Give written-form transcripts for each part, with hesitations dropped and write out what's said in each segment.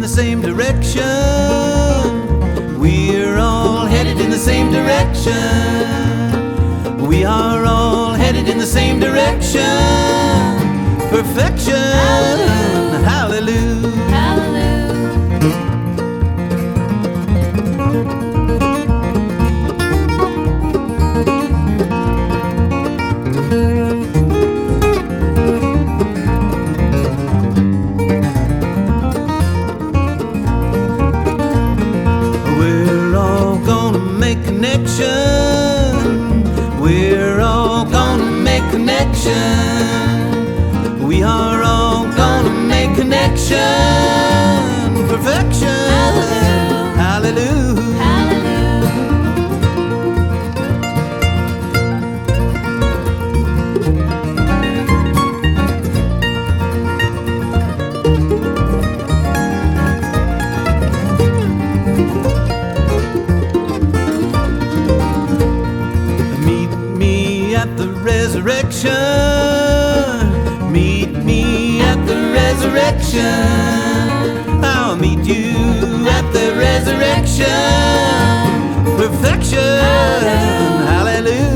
the same direction. We're all headed in the same direction. We are all headed in the same direction. Perfection. Hallelujah. We're all gonna make connection. We are all gonna make connection. Perfection. Hallelujah. At the resurrection, meet me at the resurrection. I'll meet you at the resurrection. Perfection. Hallelujah.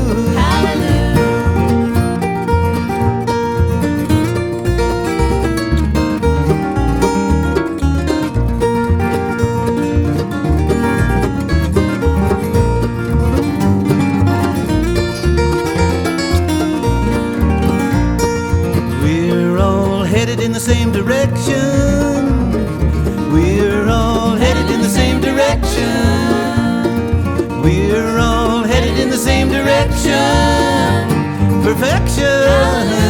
Headed in the same direction. We're all headed in the same direction. We're all headed in the same direction. Perfection.